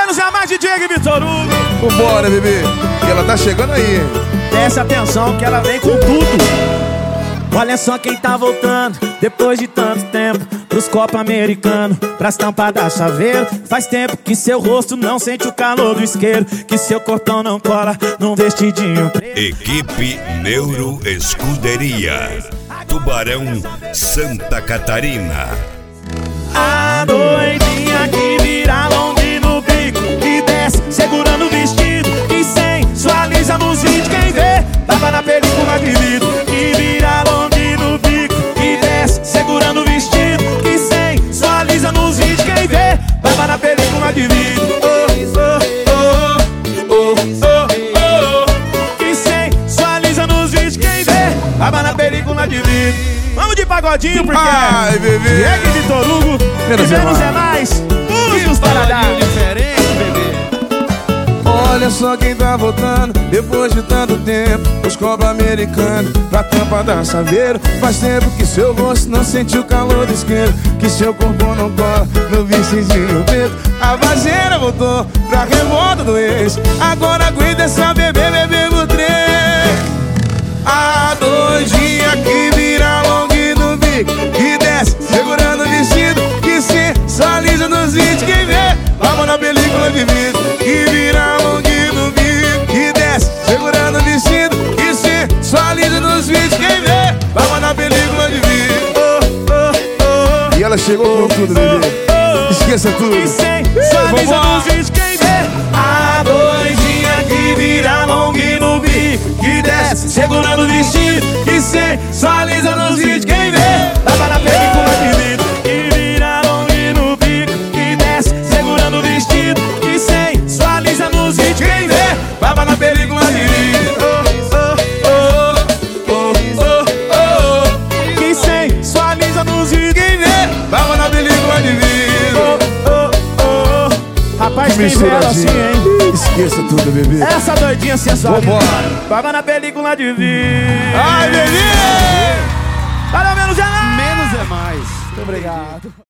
menos é mais DJ Vitor Hugo. Vambora, bebê. E ela tá chegando aí, hein? Preste atenção que ela vem com tudo. Olha só quem tá voltando depois de tanto tempo pros copos americanos, pras tampas da chaveiro. Faz tempo que seu rosto não sente o calor do isqueiro, que seu cortão não cola num vestidinho preto. Equipe Neuro Escuderia, Tubarão, Santa Catarina. A doidinha que vira long no bico, que desce segurando o vestido, que sensualiza nos vídeos. Quem vê, tava na película de vidro. Que vira long no bico, que desce segurando o vestido, que sensualiza nos vídeos. Quem vê, tava na película de vidro. Que sensualiza nos vídeos. Quem vê, tava na película de vidro. Vamos de pagodinho porque ai, bebê. Diego e Vitor Hugo, menos é mais. Usos para dar diferente, bebê. Olha só quem tá voltando depois de tanto tempo, os copos americanos, pra tampa da chaveiro. Faz tempo que seu rosto não sente o calor do isqueiro, que seu corpo não cola no vestidinho preto. A vaseira voltou pra revolta do ex. Agora aguenta essa bebê, bebê no trem. A doidinha que vira long no bico, que desce segurando o vestido, que sensualiza nos vídeos. Quem vê, lava na película de vidro. Que vira long no bico, que desce segurando o vestido, que sensualiza nos vídeos. Quem vê, lava na película de vidro. E ela chegou com tudo, bebê. Esqueça tudo. Que sensualiza nos vídeos. Quem vê, a doidinha que vira long no bico, que desce segurando o vestido, que sensualiza nos vídeos. Quem vê, tava na película de vidro. Que vira long no bico, que desce segurando o vestido, que sensualiza nos vídeos. Quem vê, tava na película de vidro. Que sensualiza nos vídeos. Quem vê, tava na película de vidro. Rapaz, quem vê ela assim, hein? Esqueça tudo, bebê. Essa doidinha sensual. Vambora. Tava na película de vidro. Ai, bebê! Para menos é mais. Menos é mais. Muito obrigado.